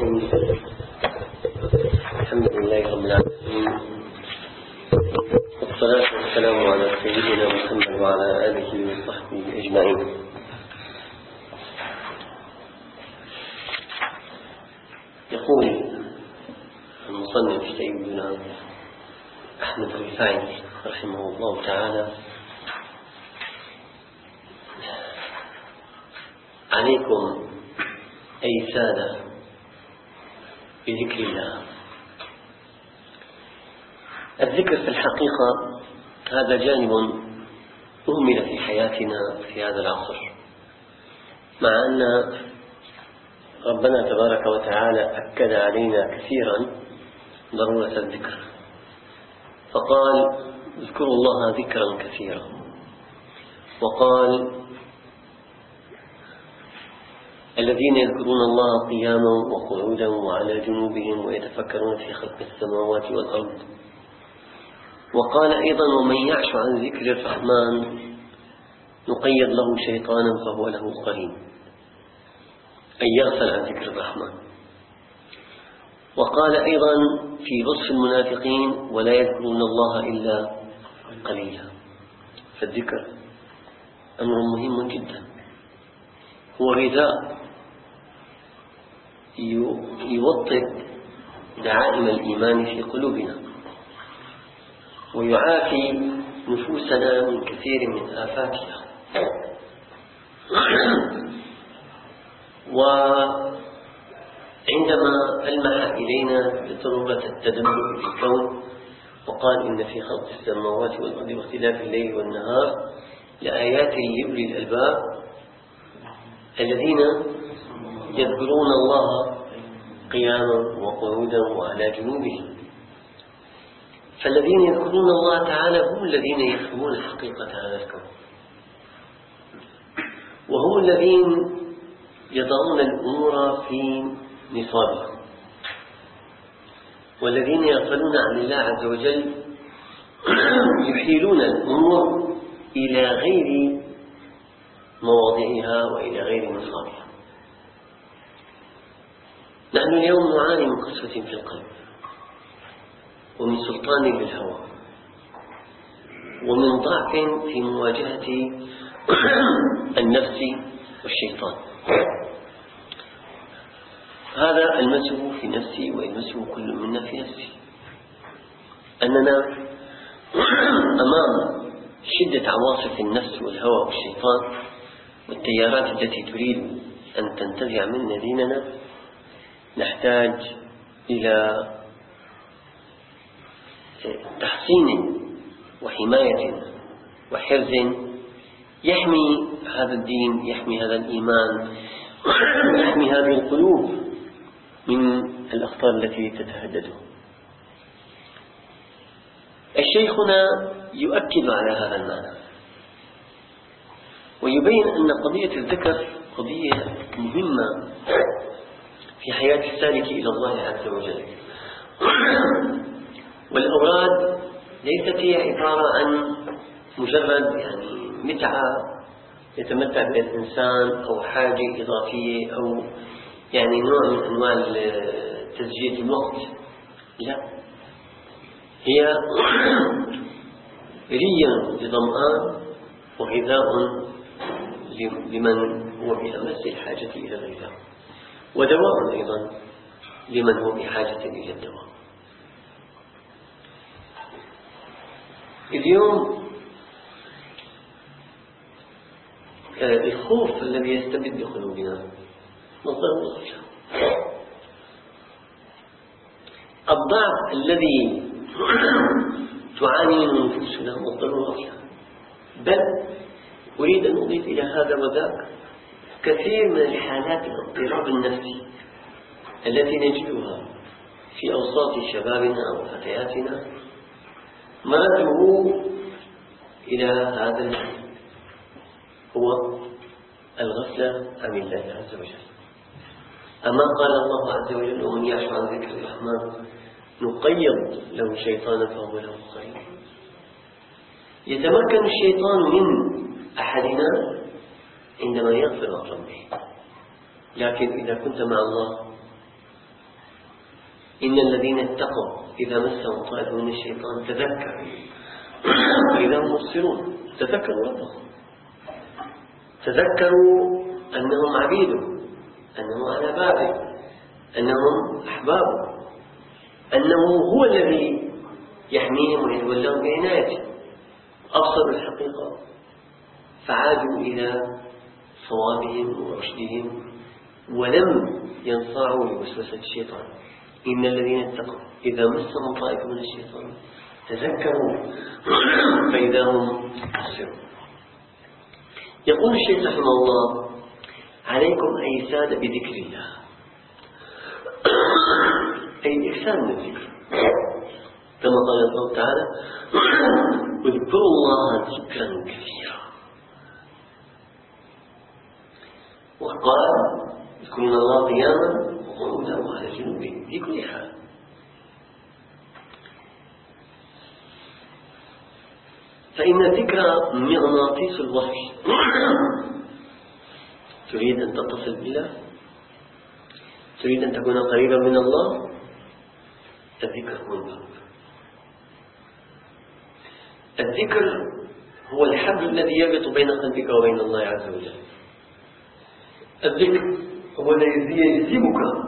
الرحيم. الحمد لله رب العالمين، والصلاة والسلام على سيدنا محمد وعلى آله وصحبه أجمعين. يقول المصنف سيدنا أحمد الرفاعي رحمه الله تعالى: عليكم أي سادة بذكر الله. الذكر في الحقيقة هذا جانب أهمل في حياتنا في هذا العصر، مع أن ربنا تبارك وتعالى أكد علينا كثيرا ضرورة الذكر، فقال: اذكروا الله ذكرا كثيرا، وقال: الذين يذكرون الله قياما وقعودا وعلى جنوبهم ويتفكرون في خلق السماوات والأرض. وقال أيضا: ومن يعش عن ذكر الرحمن نقيض له شيطانا فهو له قرين، أي يغفل عن ذكر الرحمن. وقال أيضا في وصف المنافقين: ولا يذكرون الله إلا قليلا. فالذكر أمر مهم جدا، هو غذاء يوطد دعائم الإيمان في قلوبنا، ويعافي نفوسنا من كثير من آفاتها. وعندما ألمح إلينا بضرورة التدبر في الكون وقال: إن في خلق السماوات والأرض واختلاف الليل والنهار لآيات لأولي الألباب الذين يذكرون الله قياما وقعودا وعلى جنوبهم. فالذين يذكرون الله تعالى هم الذين يفهمون حقيقة هذا الكون، وهم الذين يضعون الأمور في نصابها، والذين يغفلون عن الله عز وجل يحيلون الأمور إلى غير مواضعها وإلى غير نصابها. نحن اليوم نعاني من قسوة في القلب، ومن سلطان للهوى، ومن ضعف في مواجهة النفس والشيطان. هذا ألمسه في نفسي ويلمسه كل منا في نفسه، أننا أمام شدة عواصف النفس والهوى والشيطان والتيارات التي تريد أن تنتزع منا ديننا. نحتاج إلى تحصين وحماية وحرز يحمي هذا الدين، يحمي هذا الإيمان، يحمي هذه القلوب من الأخطار التي تتهدده. الشيخنا يؤكد على هذا المعنى، ويبين أن قضية الذكر قضية مهمة في حياة السالك إلى الله عز وجل. والأوراد ليست هي عبارة عن مجرد متعة يتمتع بها الإنسان، أو حاجة إضافية، أو نوع من أنواع تسجيل الوقت. لا، هي ري لظمآن وغذاء لمن هو بأمس الحاجة إلى الغذاء، ودواء أيضا لمن هو بحاجة إلى الدواء. اليوم الخوف الذي يستبد قلوبنا مصدر الغفلة، الضعف الذي تعاني منه نفوسنا مصدر الغفلة. بل أريد أن أضيف إلى هذا وذاك كثير من الحالات الاضطراب النفسي التي نجدها في أوساط شبابنا وفتياتنا مرده إلى هذا الحد، هو الغفلة عن الله عز وجل. أما قال الله عز وجل: ومن يعش عن ذكر الرحمن نقيض له شيطانا فهو له قرين. يتمكن الشيطان من أحدنا عندما يغفل عن ربه، لكن إذا كنت مع الله إن الذين اتقوا إذا مسهم طائف من الشيطان تذكروا فإذا هم مبصرون. تذكروا ربهم، تذكروا أنهم عبيده، أنهم على بابه، أنهم أحبابه، أنه هو الذي يحميهم ويتولاهم بعنايته. أبصروا الحقيقة فعادوا إلى صوابهم ورشدهم ولم ينصاعوا لوسوسة الشيطان. إن الذين اتقوا إذا مسهم طائف من الشيطان تذكروا فإذا هم مبصرون. يقول الشيخ رحمه الله: عليكم أي سادة بذكر الله، أي الإكثار من الذكر، كما قال الله تعالى: اذكروا الله ذكرا كثيرا. وقال: اذكرون الله قياما وقعودا وعلى جنوبهم في كل حال. فإن الذكر مغناطيس الوصل. تريد أن تتصل بالله، تريد أن تكون قريبا من الله، الذكر هو الباب. الذكر هو الحبل الذي يربط بين قلبك وبين الله عز وجل. الذكر هو الذي يجذبك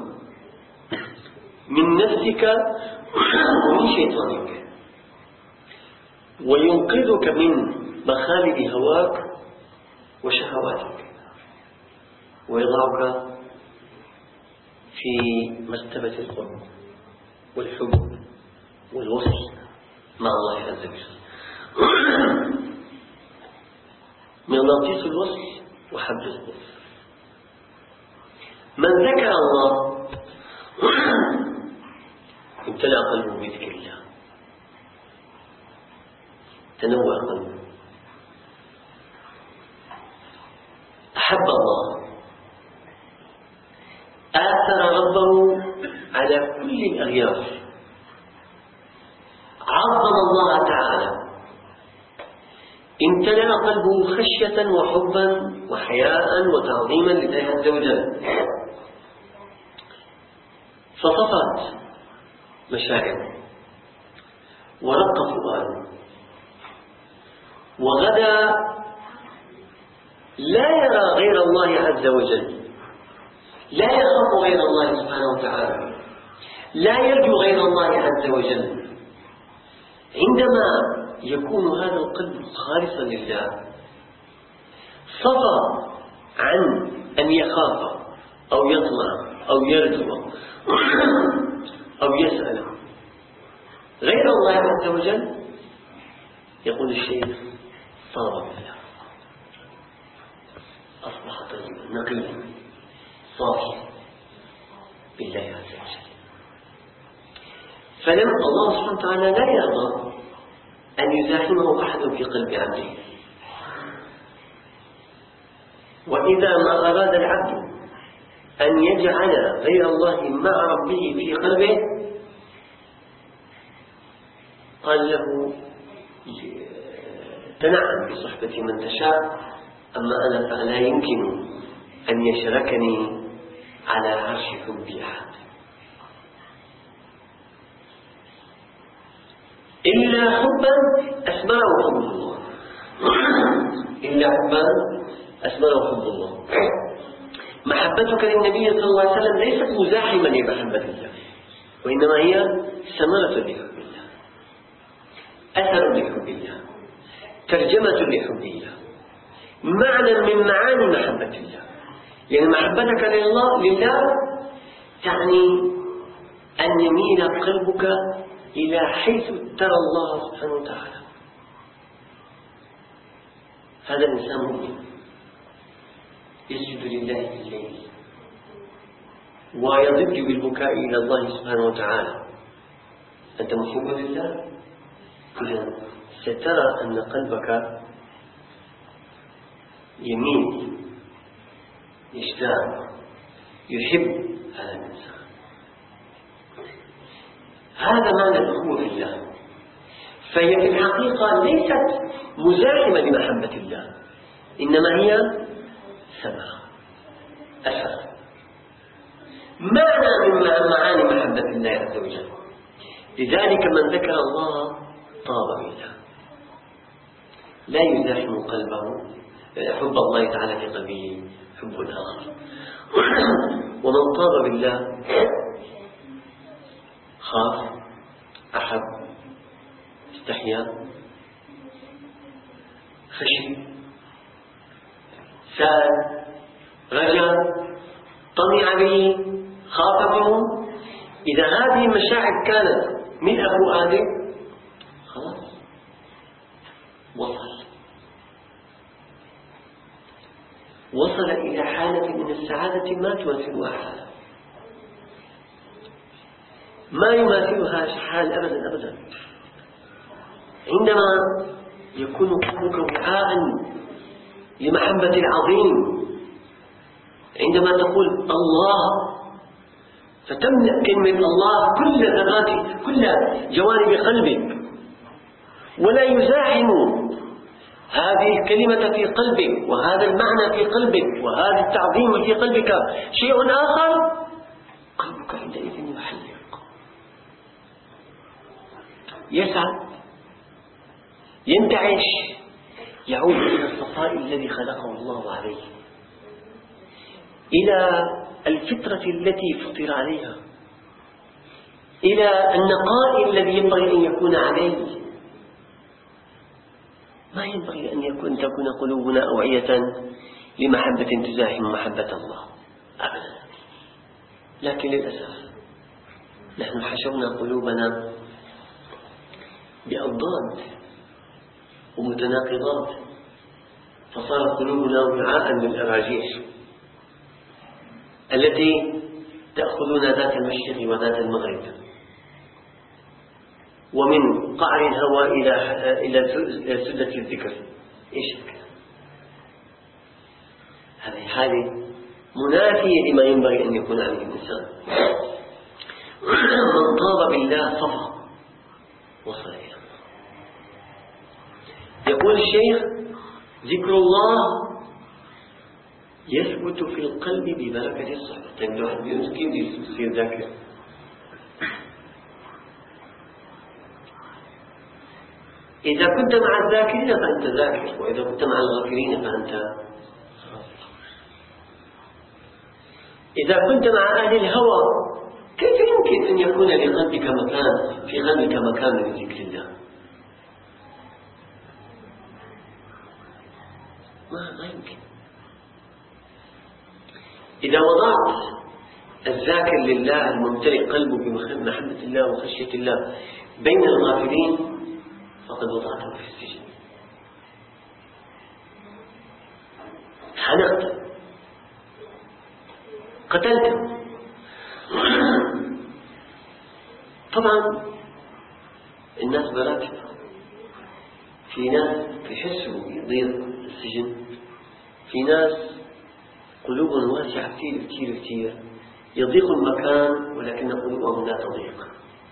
من نفسك ومن شيطانك، وينقذك من مخالب هواك وشهواتك، ويضعك في مرتبة القرب والحب والوصل مع الله عز وجل. مغناطيس الوصل وحبل القرب. من ذكر الله امتلأ قلبه بذكر الله، تنور قلبه، أحب الله، آثر ربه على كل الأغيار، عظم الله تعالى، امتلأ قلبه خشية وحبا وحياء وتعظيما لله عز وجل، فصفت مشاعره ورق فؤاده، وغدا لا يرى غير الله عز وجل، لا يخاف غير الله سبحانه وتعالى، لا يرجو غير الله عز وجل. عندما يكون هذا القلب خالصا لله صفى عن أن يخاف أو يطمع أو يرجو أو يسأل غير الله عز وجل. يقول الشيخ: صار بالله، أصبح طيبا نقيا صافيا بالله عز وجل. فلم الله سبحانه وتعالى لا يرضى أن يزاحمه أحد في قلب عبده. وإذا ما أراد العبد أن يجعل غير الله مع ربه في قلبه قال له: تنعم بصحبة من تشاء، أما أنا فلا يمكن أن يشركني على عرش حبي أحد إلا حبا أثمره حب الله، إلا حبا أثمره حب الله. محبتك للنبي صلى الله عليه وسلم ليست مزاحما لمحبة الله، وإنما هي ثمرة لحب الله، أثر لحب الله، ترجمة لحب الله، معنى من معاني محبة الله. يعني محبتك لله تعني أن يميل قلبك إلى حيث ترى الله سبحانه وتعالى. هذا الإنسان مؤمن يسجد لله في الليل ويضج بالبكاء إلى الله سبحانه وتعالى. أنت محب لله، إذن سترى أن قلبك يميل، يشتاق، يحب هذا الإنسان. هذا معنى الأخوة في الله. فهي في الحقيقة ليست مزاحمة لمحبة الله، إنما هي ثمرة، أثر، معنى من معاني محبة الله. الله عز وجل. لذلك من ذكر الله طاب بالله، لا يزاحم قلبه حب الله تعالى في قلبه حب آخر. ومن طاب بالله خاف، أحب، استحيا، خشي، سأل، رجا، طمع به، خاف منه. إذا هذه المشاعر كانت ملء فؤاده خلاص وصل إلى حالة من السعادة ما تماثلها حالة، ما يماثلها حال أبدا. عندما يكون قلبك وعاء لمحبة العظيم، عندما تقول الله فتملأ كلمة الله كل ذرات كل جوانب قلبك، ولا يزاحم هذه الكلمة في قلبك وهذا المعنى في قلبك وهذا التعظيم في قلبك شيء آخر، قلبك عندئذ يحلق، يسعد، ينتعش، يعود إلى الصفاء الذي خلقه الله عليه، إلى الفطرة التي فطر عليها، إلى النقاء الذي ينبغي أن يكون عليه. ما ينبغي أن تكون قلوبنا أوعية لمحبة تزاحم محبة الله أبدا. لكن للأسف نحن حشونا قلوبنا بأضداد ومتناقضات، فصارت قلوبنا وعاء للأراجيح التي تأخذنا ذات المشرق وذات المغرب، ومن قعر الهوى إلى سدة الذكر. إيش الكلام؟ هذه حالة منافية لما ينبغي أن يكون عليه الإنسان. من طاب بالله صفى وصل إلى الله. يقول الشيخ: ذكر الله يثبت في القلب ببركة الصحبة. طيب لو واحد كيف يصير ذاكر؟ إذا كنت مع الذاكرين فأنت ذاكر، وإذا كنت مع الغافلين فأنت غافل. إذا كنت مع أهل الهوى كيف يمكن أن يكون لقلبك مكان في قلبك مكان من ذكر الله؟ ما يمكن. إذا وضعت الذاكر لله الممتلئ قلبه بمحبة الله وخشية الله بين الغافلين فقد وضعته في السجن، حنقت، قتلته. طبعا الناس بركة، في ناس يحسوا يضيق السجن، في ناس قلوبهم واسعة كثير يضيق المكان ولكن قلوبهم لا تضيق،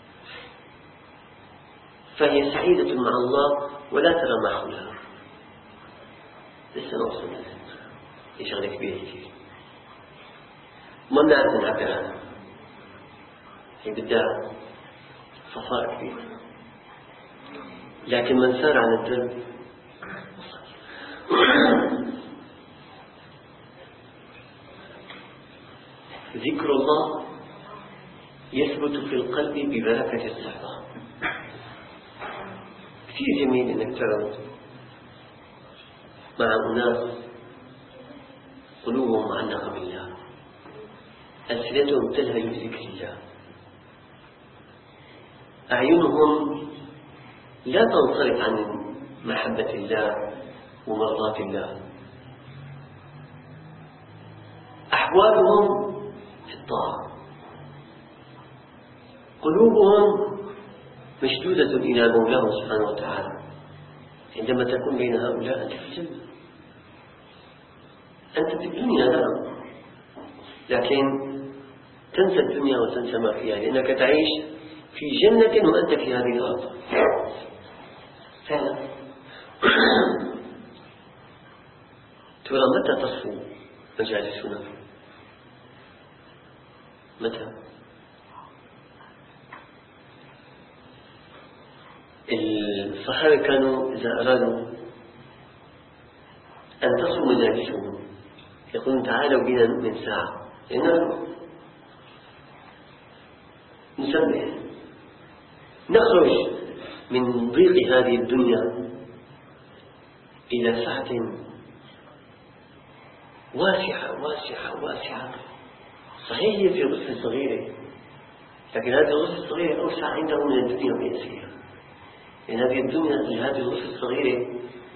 فهي سعيدة مع الله ولا ترى ما حولها. لسه نوصل هي شغلة كبيرة كثير، ما بنعرف نعبر عنها، هي بدها صفاء كبير. لكن من سار على الدرب ذكر الله يثبت في القلب ببركة الصحبة. كثير جميل انك ترى مع أناس قلوبهم معلقة بالله، ألسنتهم تلهج بذكر الله، أعينهم لا تنصرف عن محبة الله ومرضاة الله، أحوالهم في الطاعة، قلوبهم مشدودة إلى مولاه سبحانه وتعالى. عندما تكون بين هؤلاء أنت في الجنة، أنت في الدنيا نعم، لكن تنسى الدنيا وتنسى ما فيها، لأنك تعيش في جنة وأنت في هذه الأرض فعلا. ترى متى تصفو مجالسنا؟ متى؟ الصحابة كانوا إذا أرادوا أن تصل مجالسهم يقولون تعالوا بنا من ساعة لأنه نسبح نخرج من ضيق هذه الدنيا إلى سعة واسعة واسعة واسعة. صحيح هي في غرفة صغيرة، لكن هذه الغرفة الصغيرة أوسع عندهم من الدنيا ويأسيها، لأن هذه الدنيا هذه الغرفة الصغيرة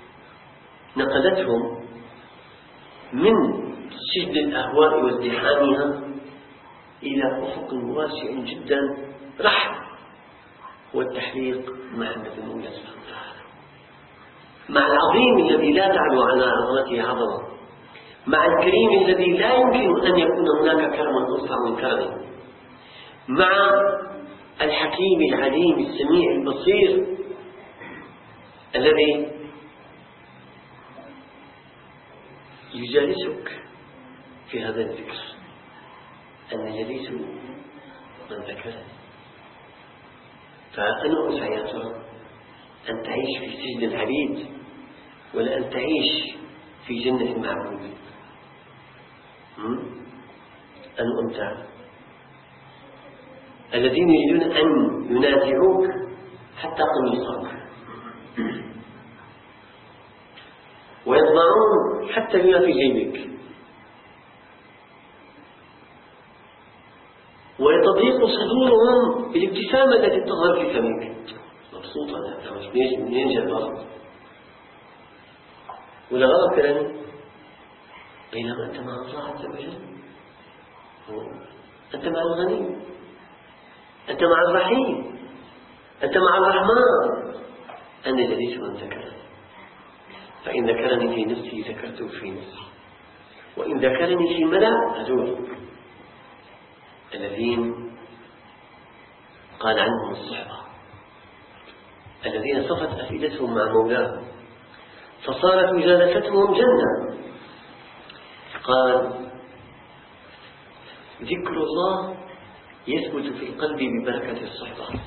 نقلتهم من سجن الأهواء وازدحامها إلى أفق واسع جدا رحب والتحليق محبة المولى سبحانه وتعالى، مع العظيم الذي لا تعلو على عظمته عظمة، مع الكريم الذي لا يمكن أن يكون هناك كرم أوسع من كرمه، مع الحكيم العليم السميع البصير الذي يجالسك في هذا الذكر. أن جليس من ذكرني، فأنا أسعى يا ترى أن تعيش في سجن العبيد ولا أن تعيش في جنة المعبود؟ أن أمتع الذين يريدون أن ينازعوك حتى قميصك ويطمعون حتى بما في جيبك ويتضيق صدورهم بالابتسامة التي تظهر في فمك. مبسوطة منين جاء الغضب ولا غضب كلامي؟ بينما أنت مع الله عز وجل، أنت مع الغني، أنت مع الرحيم، أنت مع الرحمن. أنا جليس من ذكرني، فإن ذكرني في نفسي ذكرته في نفسي، وإن ذكرني في ملأ هذول الذين قال عنهم الصحبة، الذين صفت أفئدتهم مع مولاهم فصارت مجالستهم جنة. قال ذكر الله يثبت في القلب ببركة الصحبة.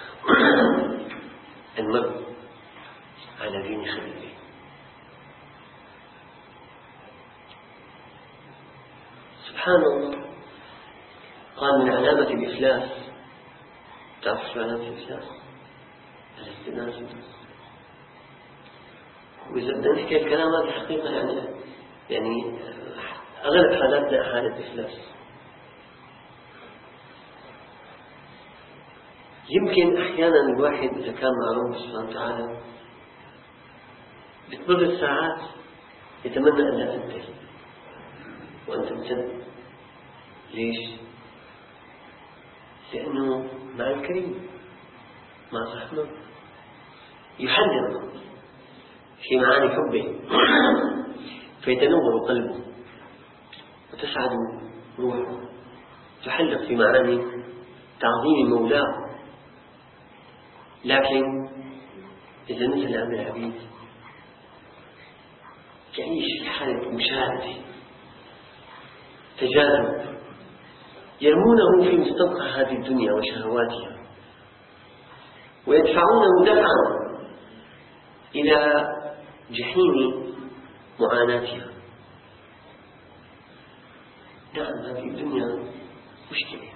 المرء على دين خليله. سبحان الله. قال من علامة الإفلاس، تعرف شو علامة الإفلاس؟ الاستئناس. وإذا بدنا نحكي الكلام هذا الحقيقة يعني أغلب حالاتنا حالة إفلاس. يمكن أحيانا الواحد إذا كان مع ربه سبحانه وتعالى بتمر الساعات يتمنى أن لا تنتهي وأن تمتد. ليش؟ لأنه مع الكريم، مع الرحمن، يحلق في معاني حبه فيتنور قلبه وتسعد روحه، تحلق في معاني تعظيم مولاه. لكن إذا نزل أمر العبيد يعيش في حالة مشاهدة تجاذب، يرمونه في مستنقع هذه الدنيا وشهواتها ويدفعونه دفعا إلى جحيم معاناتها. نعم هذه الدنيا مشكلة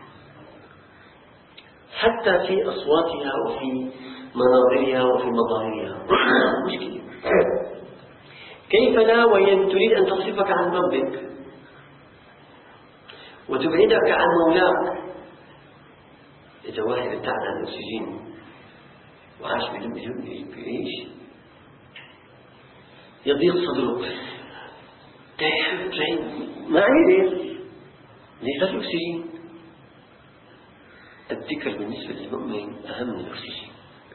حتى في أصواتها وفي مناظرها وفي مظاهرها مشكلة. كيف لا وإن تريد أن تصرفك عن ربك وتبعدك عن مولاك. إذا واحد ابتعد عن الأكسجين وعاش بيعيش يضيق صدره، ما عليه ليس الأكسجين. الذكر بالنسبة للمؤمن أهم من الأكسجين.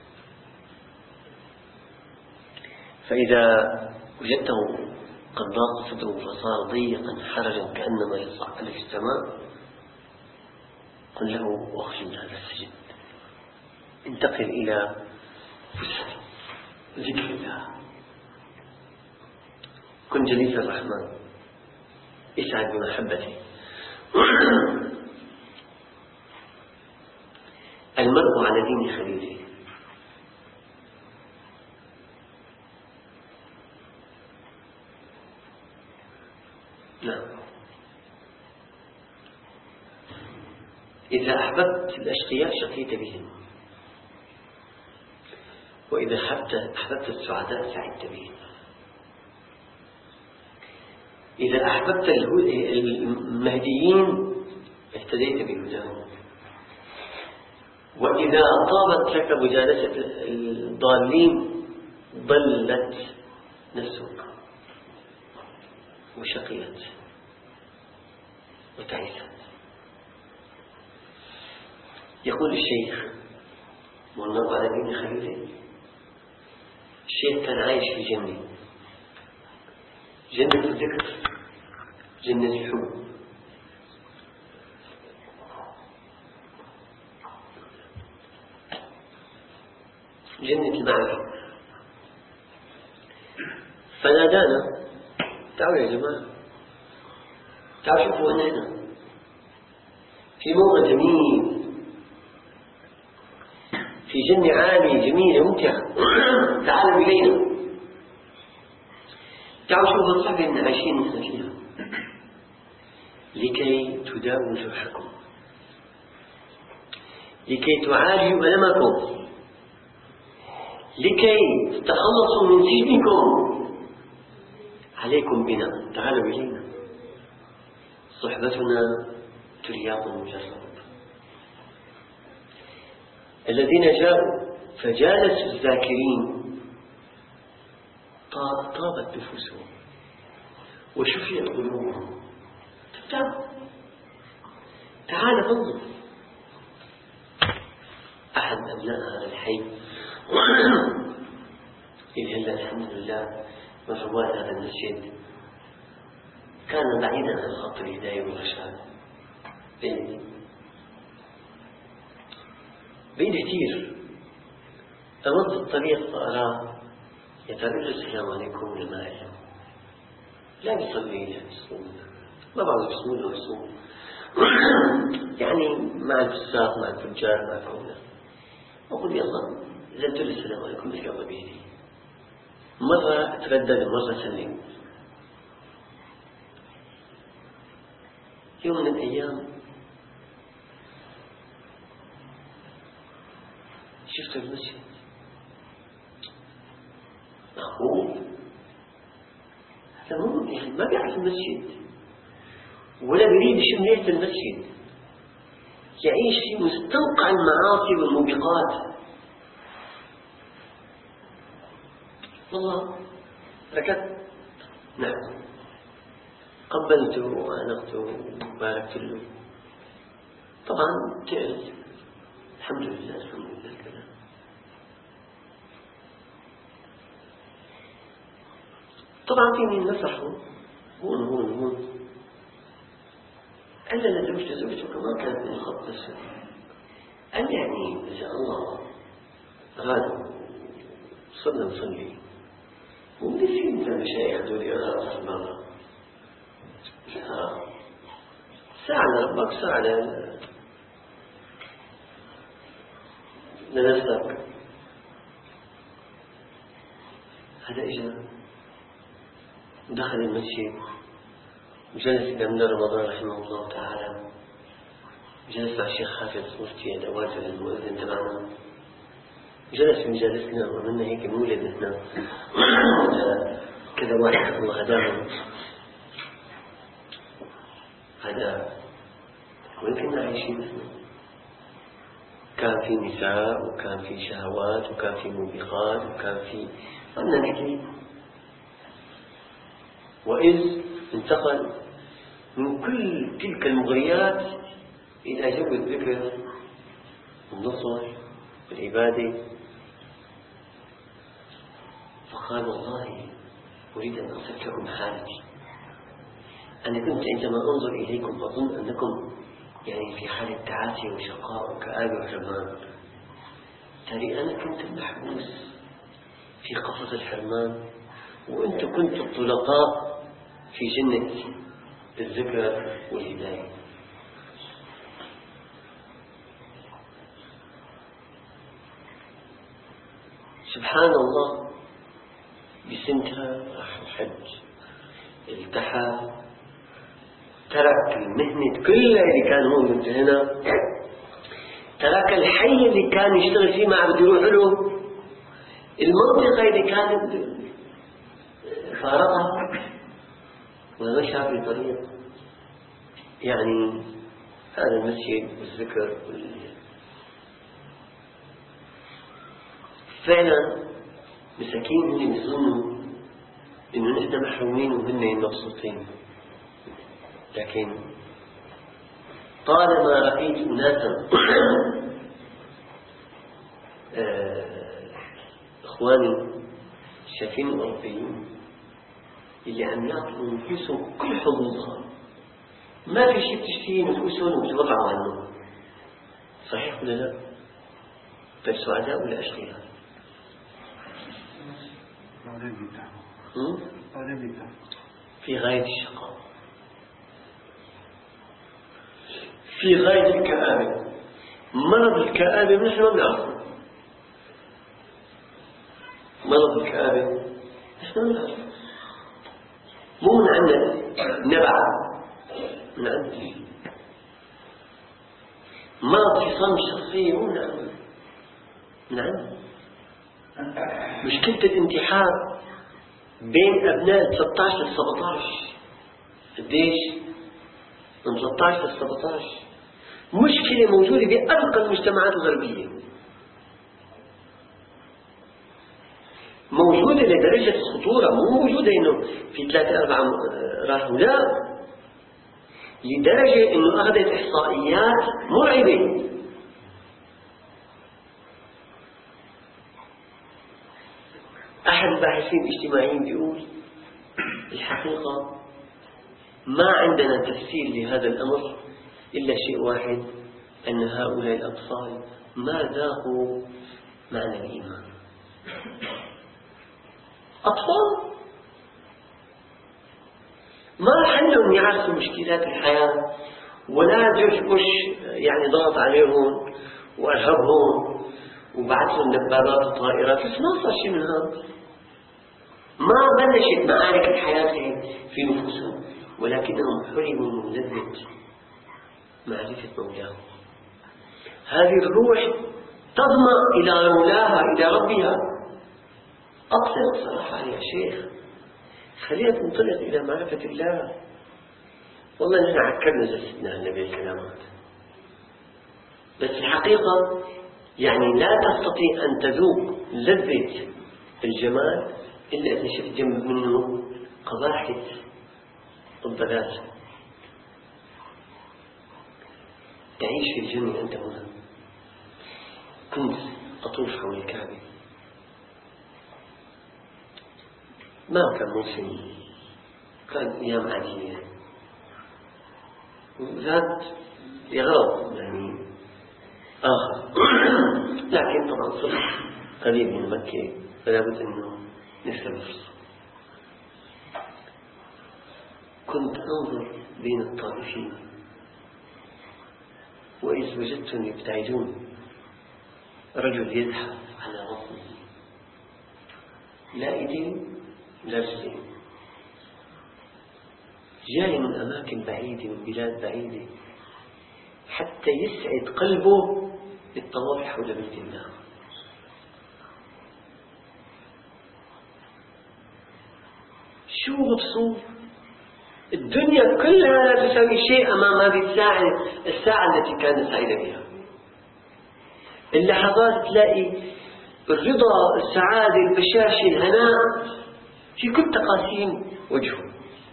فإذا وجدته قد ضاق صدره فصار ضيقا حرجا كأنما يصعد في السماء، قل له اخرج من هذا السجن، انتقل إلى فسحة ذكر الله، كن جليس الرحمن، اسعد بمحبته. المرء على دين خليله. إذا أحببت الأشقياء شقيت بهم، وإذا أحببت السعداء سعدت بهم. إذا أحببت المهديين اهتديت بهداهم، وإذا طابت لك مجالسة الضالين ضلت نفسك وشقيت وتعيست. يقول الشيخ والله على دين خليل، الشيخ كان عايش في جنة الذكر، جنة الحب. جنة المعرفة. فنادانا تعالوا يا جماعة، تعالوا شوفوا أن هنا في موضع جميل، في جنة عالية جميلة ممتعة، تعالوا إلينا، تعالوا شوفوا الصحبة اللي عايشين نحن فيها، لكي تداووا جرحكم، لكي تعالجوا ألمكم، لكي تتخلصوا من سجنكم. عليكم بنا، تعالوا إلينا، صحبتنا ترياق مجرد. الذين جاءوا فجالسوا الذاكرين طابت نفوسهم وشفيت قلوبهم. تعال انظر. أحد أبناء هذا الحي إذ هلا الحمد لله من رواد هذا المسجد كان بعيدا عن خط الهداية والرشاد، بعيد كثير. أمض الطريق أراه يترجى السلام عليكم ولا ما يعلم، لا بيصلي لا بيصوم، ما بعرف يصوم ولا يصوم يعني مع الفساق مع التجار مع كونه. أقول يلا إذا قلت له السلام عليكم يلا بيدي. مرة أتردد مرة سلم. يوم من الأيام شفت المسجد، معقول هذا مو يعني ما بيعرف المسجد ولا بيريد يشم ريحة المسجد، يعيش في مستنقع المعاصي والموبقات. والله ركضت، نعم، قبلته وأنقته وباركت له. طبعا تعرف الحمد لله الحمد لله كذا. طبعا في مين نصحه هون قال لنا زوجته كمان كانت من الخط الأسود. قال يعني إذا الله أراد صرنا نصلي ومن في مثل المشايخ دول يرى مرة ساعة ربك ساعة لنفسك. هذا إجا دخل المسجد وجلس قبل رمضان رحمه الله تعالى، جلس مع الشيخ حافظ مفتي الأوازل المؤذن تبعنا، جلس مجالسنا وعملنا هيك مولد نحن كذا واحد الله هداهم. هذا وين كنا عايشين نحن؟ كان في نساء وكان في شهوات وكان في موبقات وكان في بدنا نحكي. وإذ انتقل من كل تلك المغريات إلى جو الذكر والنصر والعبادة. فقال والله أريد أن أصف لكم حالتي. أنا كنت عندما أنظر إليكم أظن أنكم يعني في حالة تعاسي وشقاء وكآبة وحرمان. ترى أنا كنت محبوس في قفص الحرمان وأنتم كنتم الطلقاء في جنة الذكر والهداية. سبحان الله. بسنتها راح الحج، التحى، ترك المهنة كلها اللي كان هو هنا تراك الحي اللي كان يشتغل فيه ما عم يروح له، المنطقة اللي كانت فارقها ومشى في طريق. يعني هذا المسجد والذكر فعلا مساكين هن يظنوا إنه نحن محرومين وهن مبسوطين، لكن طالما رأيت أناسا إخواني الشافين الأوروبيين اللي عم يعطوا نفوسهم كل حظوظها، ما في شيء بتشتهي نفوسهم وتوقعوا عنه، صحيح ولا لا؟ فالسعداء ولا أشقياء؟ في غاية الشقاء، في غاية الكآبة. مرض الكآبة نحن ما بنعرفه، مرض الكآبة نحن ما بنعرفه، مو من عندنا نبع، من عندنا مرض خصام الشخصية، مو من عندنا، من عندنا. مشكلة الانتحار بين أبناء 13 ل 17، قديش؟ من 13 ل 17، مشكلة موجودة بأرقى المجتمعات الغربية، موجودة لدرجة الخطورة، مو موجودة إنه في 3-4 راحوا، لا، لدرجة إنه أخذت إحصائيات مرعبة. أحد الباحثين الاجتماعيين بيقول الحقيقة ما عندنا تفسير لهذا الأمر إلا شيء واحد، أن هؤلاء الأطفال ما ذاقوا معنى الإيمان. أطفال ما راح عندهم يعرفوا مشكلات الحياة، ولا جورج بوش يعني ضغط عليهم وأرهبهم وبعث لهم دبابات وطائرات، بس ما صار شيء من هذا، ما بلشت معارك الحياة في نفوسهم، ولكنهم حرموا من لذة معرفة مولاهم. هذه الروح تضمع إلى مولاها، إلى ربها. أطلق صراحة يا شيخ، خلينا ننطلق إلى معرفة الله. والله نحن عكرنا جلستنا النبي السلامات، بس الحقيقة يعني لا تستطيع أن تذوق لذة الجمال إلا إذا شفت جنب منه قباحة الضلال. تعيش في الجنة أنت هنا. كنت أطوف حول الكعبة، ما كان موسم، كان أيام عادية، ذات لغرض يعني آخر لكن طبعا صرت قريب من مكة فلا بد أنه نسلم فرصة. كنت أنظر بين الطائفين وإذ وجدتهم يبتعدون، رجل يزحف على بطنه، لا إيدين لا رجلين، جاي من أماكن بعيدة وبلاد بعيدة حتى يسعد قلبه بالطواف حول بيت الله. شو مبسوط؟ الدنيا كلها لا تساوي شيء أمام هذه الساعة التي كان سعيد بها. اللحظات تلاقي الرضا، السعادة، البشاشة، الهناء في كل تقاسيم وجهه.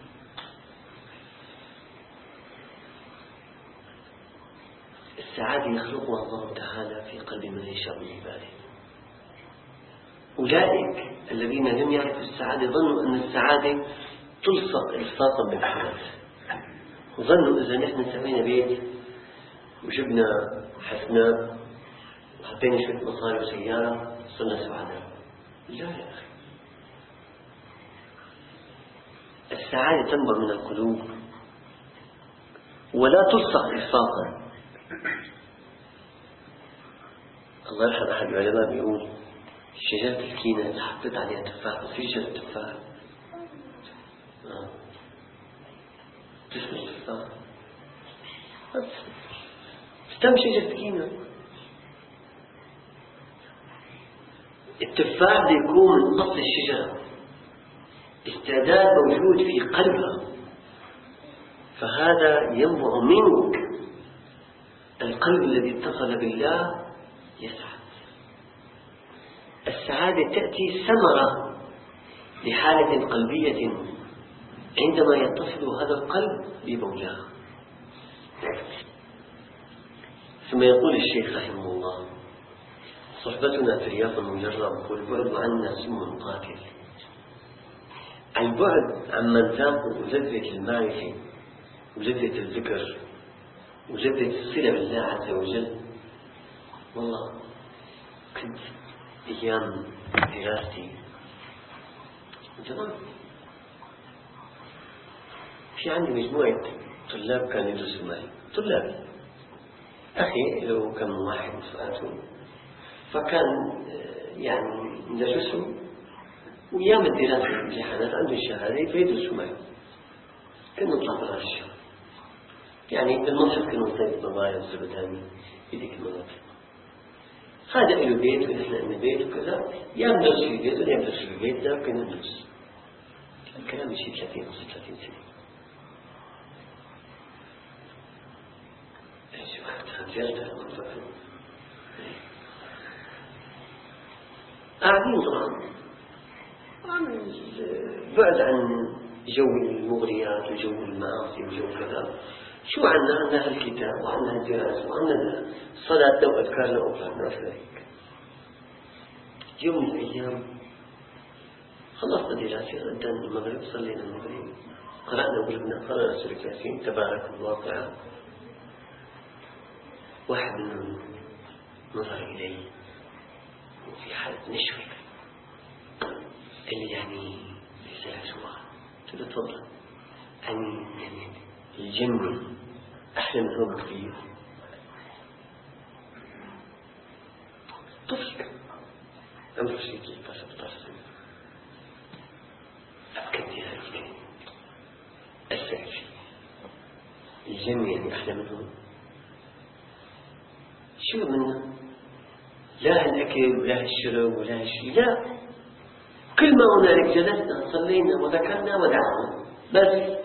السعادة يخلقها الله تعالى في قلب من يشاء من عباده. أولئك الذين لم يعرفوا السعادة ظنوا أن السعادة تلصق إلصاقا بالحياة، ظنوا إذا نحن سوينا بيت وجبنا حسناء وحطينا شوية مصاري وسيارة صرنا سعداء. لا يا أخي، السعادة تنبع من القلوب ولا تلصق إلصاقا. الله يرحم أحد العلماء بيقول شجرة الكينة إذا حطيت عليها تفاح وفي شجرة تفاح تسمى التفاح، استم شجرة الكينة التفاح يكون من أصل الشجرة، استعداد موجود في قلبها، فهذا ينبع منك. القلب الذي اتصل بالله يسعد. السعادة تأتي ثمرة لحالة قلبية عندما يتصل هذا القلب بمولاه. ثم يقول الشيخ رحمه الله: صحبتنا في رياض المجرب والبعد عنا سم قاتل. البعد عمن ذاقوا لذة المعرفة ولذة الذكر ولذة الصلة بالله عز وجل. والله كنت أيام دراستي تمام، في عندي مجموعة طلاب كانوا يدرسوا معي، طلابي أخي له كم واحد سؤاله، فكان يعني ندرسه وأيام الدراسة الامتحانات عنده الشهادة فيدرسوا معي. كنا نطلع برا الشهر، يعني بالمصحف كنا نصير بضايا الزبداني في ذيك المرات. هذا له بيت ونحن لنا بيت وكذا، يا ندرس في البيت ولا ندرس في البيت، ده كنا ندرس. الكلام يشي 30 أو 36 سنة. شو هالجلدة قاعدين طبعا بعد عن جو المغريات وجو المعاصي وجو كذا. شو عنا الكتاب وعنا الدراسة وعنا الصلاة وأذكارنا وأفعالنا ذلك. يوم من الأيام خلصنا دراسة، أذن المغرب، صلينا المغرب، قرأنا قلبنا، قرأنا سورة ياسين، تبارك الواقع. واحد منهم نظر إلي وفي حالة نشوة، قال لي: يعني ليس لك سؤال؟ قلت له: تفضل. يعني الجنة أحلى من هون بكثير. طفل عمره 17 سنة، أبكتني هذه الكلمة، أثرت فيه. الجنة يعني أحلى من هون؟ شو منه؟ لا الأكل ولا الشرب ولا شيء، لا، كل ما هنالك جلسنا صلينا وذكرنا ودعونا بس.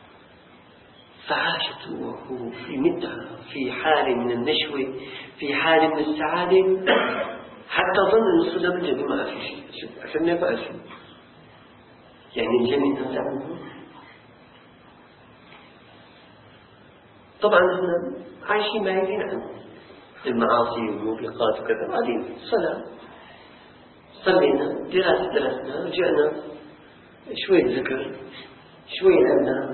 فعاشت وهو في متعة، في حال من النشوة، في حال من السعادة، حتى ظن أن الصلاة بالجنة ما في شيء، عشان ما يفعل شيء. يعني الجنة تنزع منه. طبعا احنا عايشين بعيدين عن المعاصي والموبقات وكذا، بعدين صلاة صلينا، درسنا، رجعنا، شوية ذكر، شوية لنا.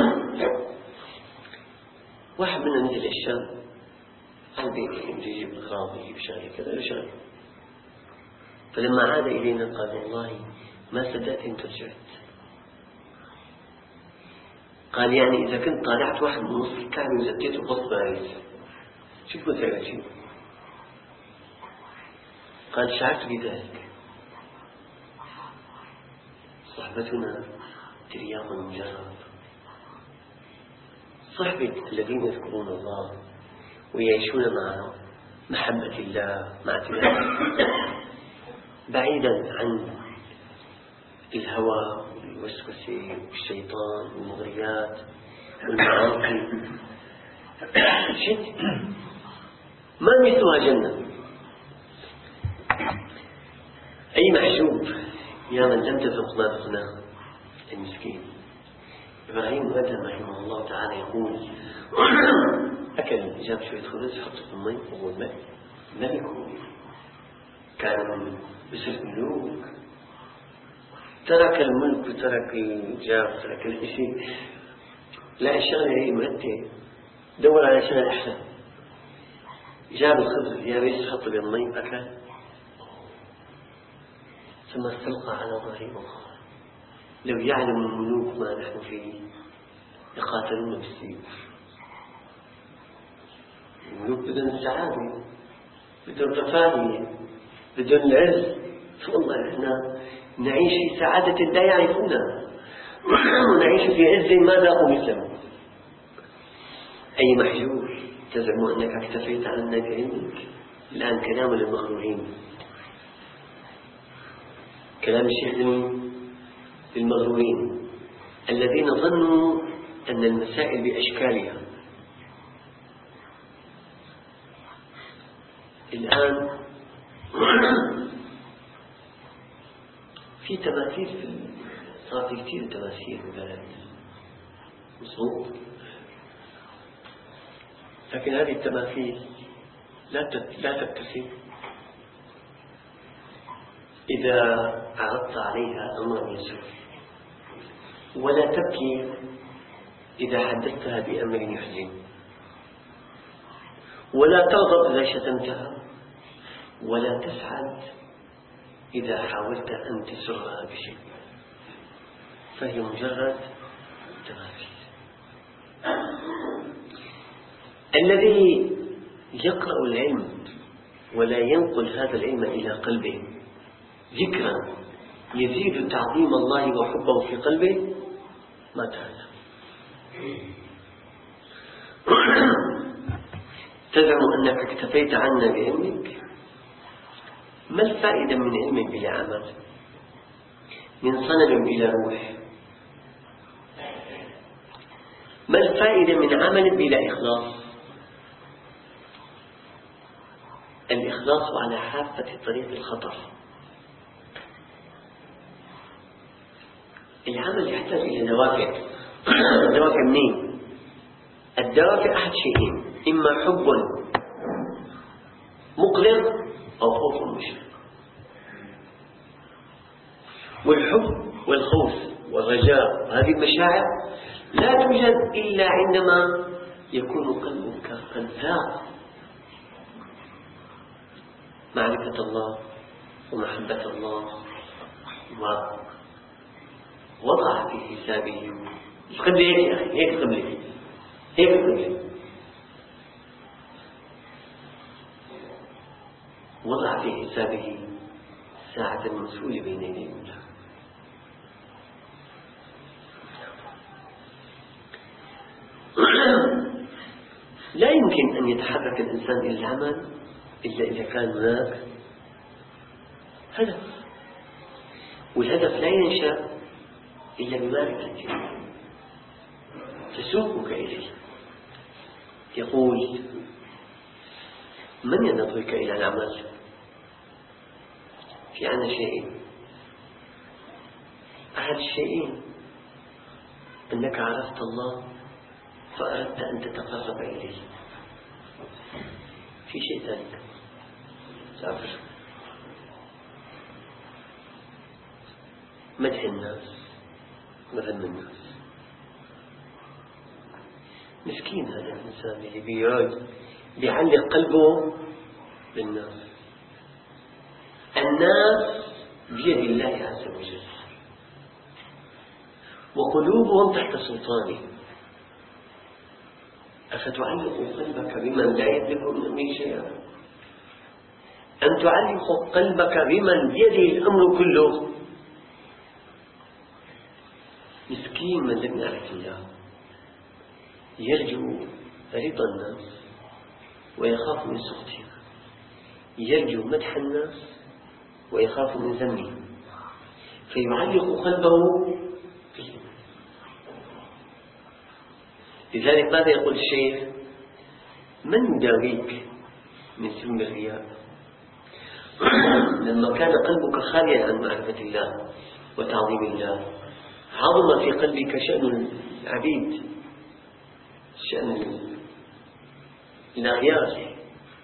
واحد منا نزل الشام على البيت، يجيب الأغراض يجيب شغله كذا وشغله. فلما عاد إلينا قال: والله ما صدقت أن رجعت. قال: يعني إذا كنت طالعت واحد من نص الكعبة وزديته غصب عليك شو تكون سويت شيء؟ قال: شعرت بذلك. صحبتنا ترياض مجرد، صحبة الذين يذكرون الله ويعيشون مع محبة الله، مع تلاوة، بعيدا عن الهوى والوسوسة والشيطان والمغريات والمعاصي. شد ما مثلها جنة. أي محجوب يا من لم تذق ما ذقناه المسكين. إبراهيم آدم رحمه الله تعالى يقول: أكل، جاب شوية خبز حطه في المي وهو الملك كان من بسر الملوك، ترك الملك وترك الجاب وترك الشيء، لا الشغلة هي مهدئة، دور على شغلة أحسن. جاب الخبز اليابس حطه بالمي أكل، ثم استلقى على ظهره وقال: لو يعلم الملوك ما نحن فيه لقاتلونا بالسيف. الملوك بدون السعادة، بدون الرفاهية، بدون العز. والله احنا نعيش في سعادة لا يعرفونها، ونعيش في عز ما ذاقوا مثله. أي محجور تزعم أنك اكتفيت عنا بعلمك، الآن كلام للمغرورين. كلام الشيخ زمين للمغرورين الذين ظنوا أن المسائل بأشكالها. الآن في تماثيل، صار في كثير تماثيل بالبلد، مظبوط، لكن هذه التماثيل لا تبتسم إذا عرضت عليها أمرا يسر، ولا تبكي إذا حدثتها بأمر يحزن، ولا تغضب إذا شتمتها، ولا تسعد إذا حاولت أن تسرها بشيء، فهي مجرد تماثيل. الذي يقرأ العلم ولا ينقل هذا العلم إلى قلبه ذكرا يزيد تعظيم الله وحبه في قلبه مات هذا. تزعم أنك اكتفيت عنا بعلمك، ما الفائدة من علم بلا عمل، من صنم بلا روح؟ ما الفائدة من عمل بلا إخلاص؟ الإخلاص على حافة طريق الخطر. العمل يحتاج إلى دوافع. الدوافع منين؟ الدوافع أحد شيئين: إما حب مقلق أو خوف مشرق. والحب والخوف والرجاء هذه المشاعر لا توجد إلا عندما يكون قلبك قد ذاق معرفة الله ومحبة الله ووضع في حسابه. قبل هيك يا أخي، هيك قبل هيك قبل وضع في حسابه ساعة المسؤول بين يدي الله. لا يمكن أن يتحرك الإنسان إلى العمل إلا إذا كان هناك هدف، والهدف لا ينشأ إلا بمعرفته تسوقك إليه. يقول: من ينظرك إلى العمل؟ في عنا شيئين: أحد الشيئين أنك عرفت الله فأردت أن تتقرب إليه. في شيء ثاني سافر مدح الناس وذم الناس. مسكين هذا الإنسان اللي بيعلق قلبه بالناس. الناس بيد الله عز وجل وقلوبهم تحت سلطانه. أفتعلق قلبك بمن لا يملك من أمره شيئا، أم تعلق قلبك بمن بيده الأمر كله؟ مسكين من لم يعرف الله، يرجو رضا الناس ويخاف من سخطهم، يرجو مدح الناس ويخاف من ذمهم، فيعلق قلبه فيه. لذلك ماذا يقول الشيخ؟ من يداويك من سم الرياء؟ لما كان قلبك خاليا عن معرفة الله وتعظيم الله، عظم في قلبك شأن العبيد، شأن الأغيار.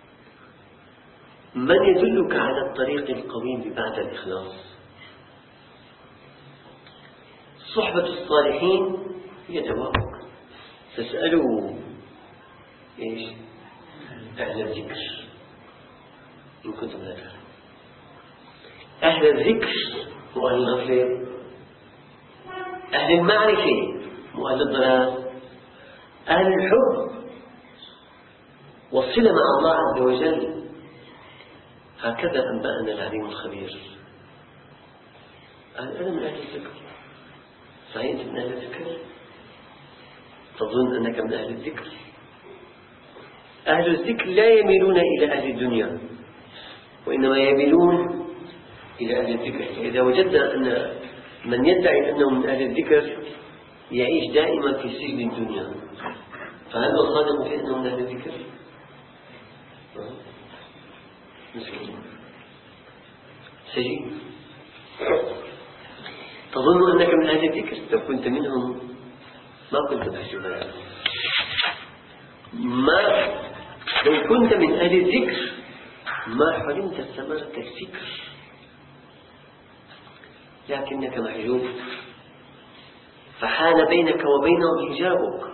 من يدلك على الطريق القويم بعد الإخلاص؟ صحبة الصالحين هي دواءك. فاسألوا إيش؟ أهل الذكر إن كنتم لا تعلمون. أهل الذكر وأهل الغفلة، أهل المعرفة وأهل الضلال، أهل الحب والصلة مع الله عز وجل. هكذا أنبأنا العليم الخبير. أنا من أهل الذكر. صحيح أنت من أهل الذكر؟ تظن أنك من أهل الذكر؟ أهل الذكر لا يميلون إلى أهل الدنيا، وإنما يميلون إلى أهل الذكر. إذا وجدنا أن من يدعي أنه من أهل الذكر يعيش دائما في سجن الدنيا، فهل نصادق في أنه من أهل الذكر؟ مسكين سجين. تظن أنك من أهل الذكر، لو كنت منهم ما كنت محجوبا. لو كنت من أهل الذكر ما حرمت ثمرة الذكر، لكنك محجوب، فحال بينك وبينهم حجابك.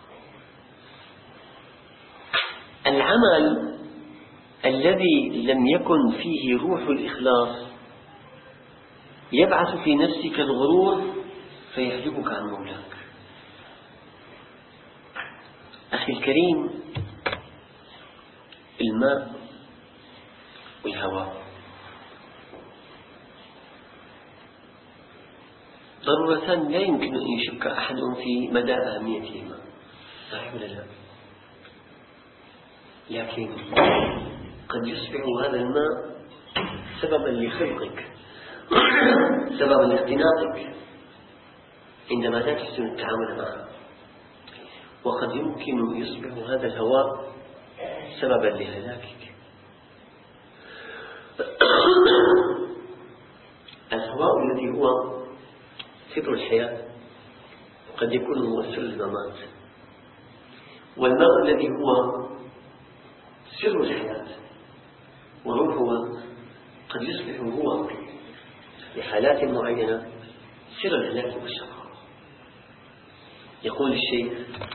العمل الذي لم يكن فيه روح الإخلاص يبعث في نفسك الغرور فيحجبك عن مولاك. أخي الكريم، الماء والهواء ضرورتان لا يمكن أن يشك أحد في مدى أهميتهما، صحيح ولا لا؟ لكن قد يصبح هذا الماء سببا لخلقك، سببا لاختناقك عندما لا تحسن التعامل معه، وقد يمكن يصبح هذا الهواء سببا لهلاكك. الهواء الذي هو سر الحياة قد يكون هو سر الممات، والماء الذي هو سر الحياة وروحها قد يصبح هو في حالات معينة سر الهلاك والشقاء. يقول الشيخ: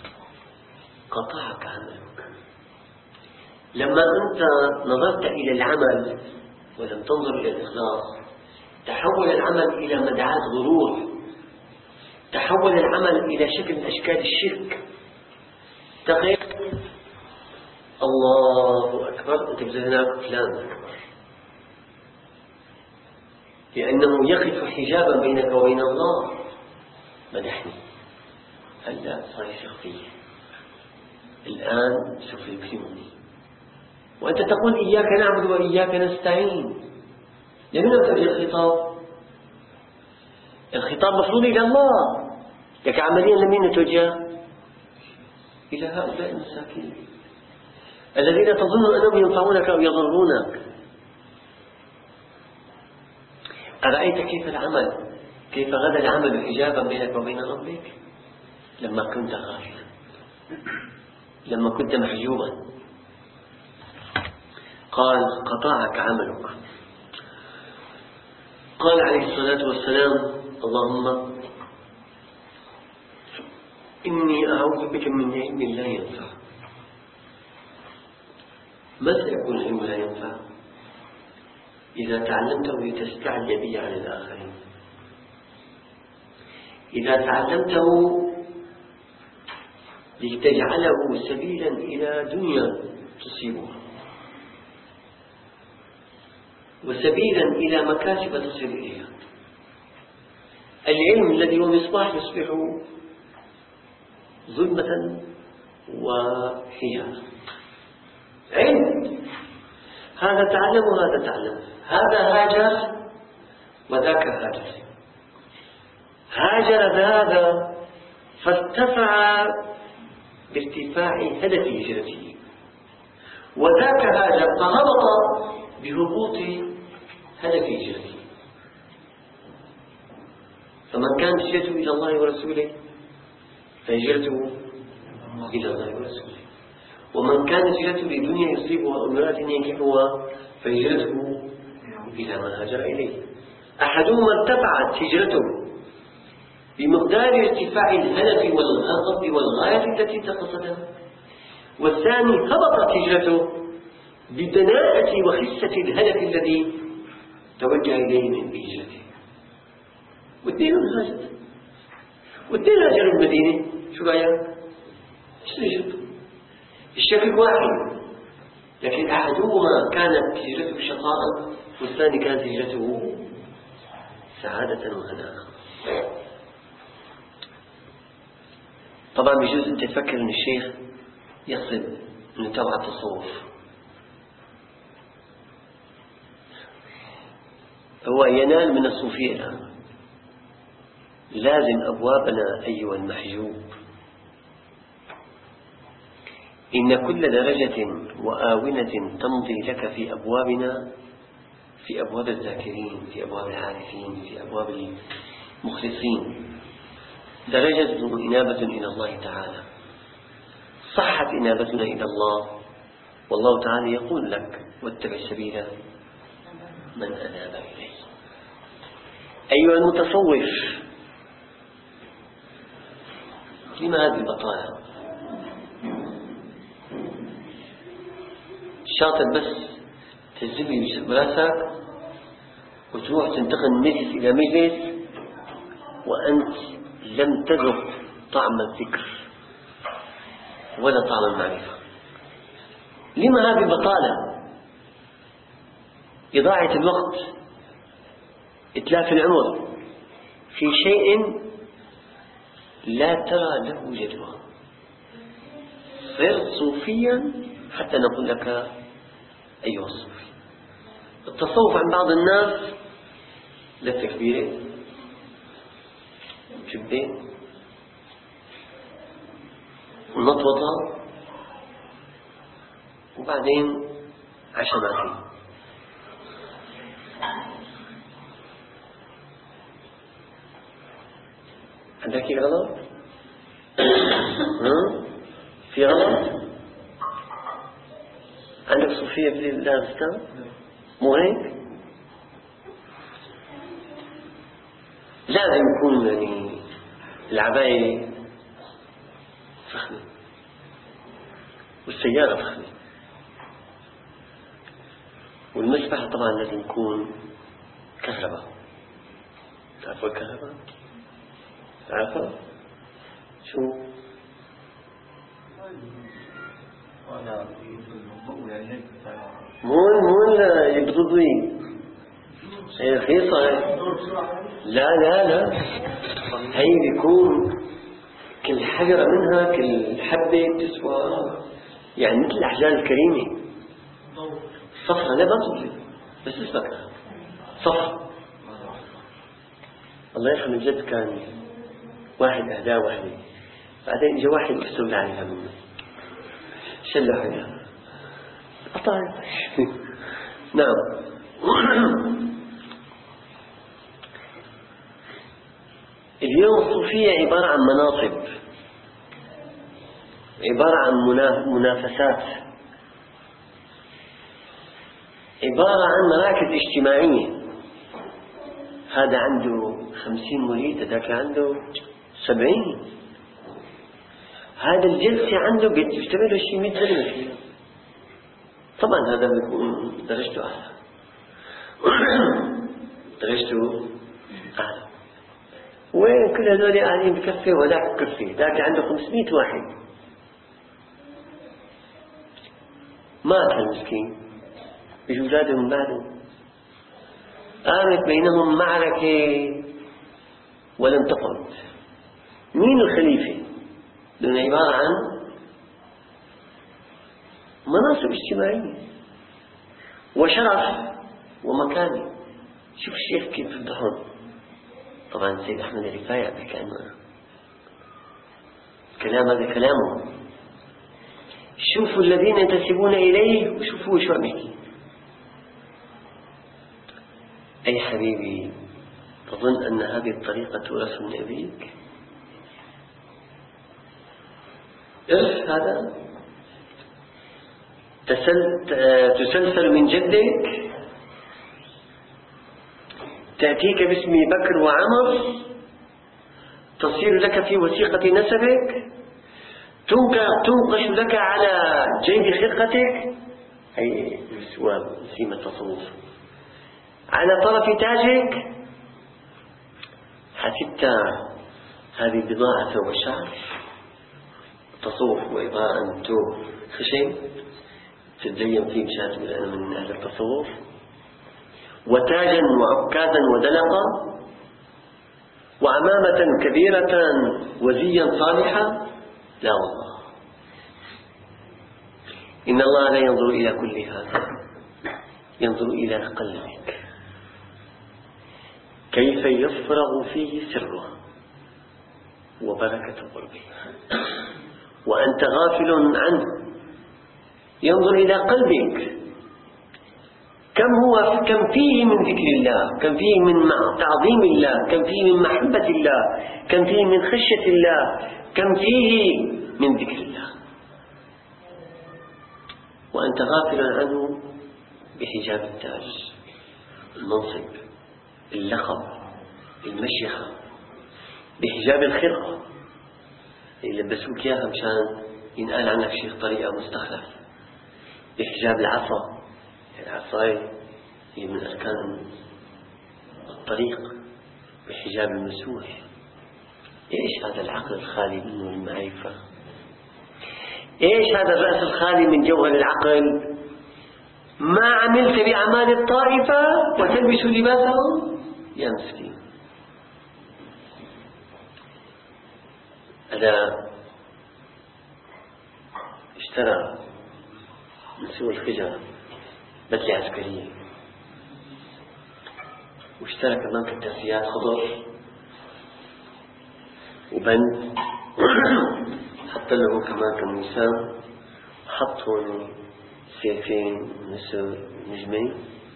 قطعك عملك. لما أنت نظرت إلى العمل ولم تنظر إلى الإخلاص تحول العمل إلى مدعاة غرور، تحول العمل إلى شكل من أشكال الشرك. تخيل الله أكبر أنت بذهنك فلان أكبر، لأنه يقف حجابا بينك وبين الله. مدحني، هلا صار يثق فيه، الآن سوف يكرمني، وأنت تقول إياك نعبد وإياك نستعين. لمن أبتدئ الخطاب؟ الخطاب مفروض إلى الله، لك عمليا لمن نتوجه؟ إلى هؤلاء المساكين الذين تظن أنهم ينفعونك أو يضرونك. أرأيت كيف العمل، كيف غدا العمل حجابا بينك وبين ربك لما كنت غافلا، لما كنت محجوبا. قال: قطعك عملك. قال عليه الصلاة والسلام: اللهم إني أعوذ بك من علم لا ينفع. متى يكون العلم لا ينفع؟ إذا تعلمته لتستعلي به على الآخرين، إذا تعلمته لتجعله سبيلا إلى دنيا تصيبها، وسبيلا إلى مكاسب تصل إليها. العلم الذي هو مصباح يصبح ظلمة وحجابا. علم، هذا تعلم وهذا تعلم، هذا هاجر وذاك هاجر، هاجر هذا فارتفع بارتفاع هدف هجرته، وذاك هاجر فهبط بهبوط هدف هجرته. فمن كانت هجرته إلى الله ورسوله فهجرته إلى الله ورسوله، ومن كانت هجرته لدنيا يصيبها أو امرأة ينكحها فهجرته إلى ما هاجر إليه. أحدهما ارتفعت هجرته بمقدار ارتفاع الهدف والغرض والغاية التي تقصدها، والثاني هبطت هجرته بدناءة وخسة الهدف الذي توجه إليه من بهجرته. والدين هاجر، والدين هاجر المدينة. شو رأيك؟ ايش الشكل واحد، لكن أحدهما كانت هجرته شقاء والثاني كانت هجرته سعادة وهناء. طبعا بيجوز أنت تفكر أن الشيخ يقصد أنه تبع التصوف، هو ينال من الصوفية الآن. لازم أبوابنا أيها المحجوب، إن كل درجة وآونة تمضي لك في أبوابنا، في أبواب الذاكرين، في أبواب العارفين، في أبواب المخلصين، درجة إنابة إلى الله تعالى. صحت إنابتنا إلى الله، والله تعالى يقول لك: واتبع سبيل من أناب إليه. أيها المتصوف، لما هذه البطالة؟ شاطر بس تزبي براسك وتروح تنتقل من مجلس إلى مجلس وأنت لم تذق طعم الذكر ولا طعم المعرفة. لما هذه البطالة؟ إضاعة الوقت، إتلاف العمر في شيء لا ترى له جدوى. صرت صوفيا حتى نقول لك أيها الصوفي. التصوف عن بعض الناس لفة كبيرة، جبة، ونطوطة، وبعدين عشماتين. عندك غلط؟ في غلط؟ عندك صوفية في داغستان؟ مو هيك؟ لازم يكون يعني العباية فخمة والسيارة فخمة، والمسبح طبعا لازم يكون كهرباء. تعرفوا الكهرباء؟ تعرفوا؟ شو؟ مو يبضضي هي رخيصة. لا هي بيكون كل حجرة منها، كل حبة تسوى يعني مثل الأحجار الكريمة. صفرة، لا بطل بس اسمك صفرة. الله يرحم الجد، كان واحد أهداه واحدة، بعدين جاء واحد استولى عليها منه، شلح عليها قطعت. نعم. اليوم الصوفية عبارة عن مناصب، عبارة عن منافسات، عبارة عن مراكز اجتماعية. هذا عنده 50 مريد، هذاك عنده 70. هذا الجلسة عنده بيشتغل شيء 100 زلمة. طبعا هذا بيكون درجته أعلى، درجته أعلى. وين كل هذول قاعدين بكفي ولا بكفي؟ ذاك عنده 500 واحد. مات المسكين، بيجوا أولاده من بعده، قامت بينهم معركة ولم تقعد. مين الخليفة؟ لأنه عبارة عن مناصب اجتماعية وشرف ومكانة. شوف الشيخ كيف فضحهم. طبعا سيد أحمد الرفاعي بحكي عنه كلام، هذا كلامه. شوفوا الذين ينتسبون إليه وشوفوا شو عم يحكي. أي حبيبي، تظن أن هذه الطريقة تورث من أبيك؟ إرث هذا تسلسل من جدك، تأتيك باسم بكر وعمر، تصير لك في وثيقة نسبك، تنقش لك على جيب خرقتك، أي سيمة التصوف، على طرف تاجك. حسبت هذه بضاعة وشعر؟ التصوف هو عبارة عن توب خشن تتزين فيه مشان تقول أنا من أهل التصوف، وتاجا وعكازا ودلقا، وعمامة كبيرة وزيا صالحا. لا والله، إن الله لا ينظر إلى كل هذا، ينظر إلى قلبك. كيف يفرغ فيه سره وبركة قربه، وأنت غافل عنه. ينظر إلى قلبك، كم فيه من ذكر الله، كم فيه من تعظيم الله، كم فيه من محبة الله، كم فيه من خشية الله، كم فيه من ذكر الله، وأنت غافل عنه بحجاب التاج، المنصب، اللقب، المشيخة، بحجاب الخرقة اللي يلبسوك إياها مشان ينقال عنك شيء طريقة مستخلف، بحجاب العصا، العصاية هي من أركان الطريق، بحجاب المسوح. إيش هذا العقل الخالي من المعرفة؟ إيش هذا الرأس الخالي من جوهر العقل؟ ما عملت بأعمال الطائفة وتلبس لباسهم يا مسكين. أنا اشترى من سوق الخجرة بدلة عسكرية، واشترى كمان كتاسيات خضر وبند، حط له كمان كميسان، حط هون سيفين نسر نجمين،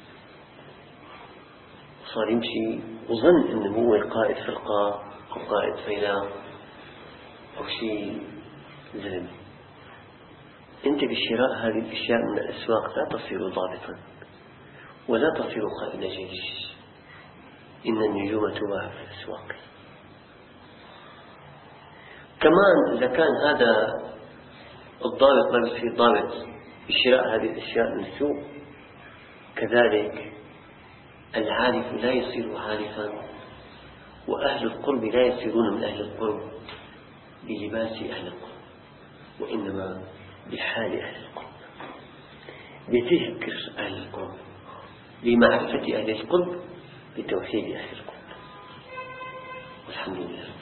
وصار يمشي وظن انه هو قائد فرقة او قائد فيلق او شيء زلمة. انت بشراء هذه الاشياء من الاسواق لا تصير ضابطا ولا تصير قائد جيش، ان النجوم تباع في الاسواق. كمان اذا كان هذا الضابط ما بيصير ضابط بشراء هذه الاشياء من السوق، كذلك العارف لا يصير عارفا، واهل القرب لا يصيرون من اهل القرب بلباس اهل القرب، وانما بحال اهل القرب، بذكر اهل القرب، بمعرفة اهل القرب، بتوحيد اهل القرب. والحمد لله.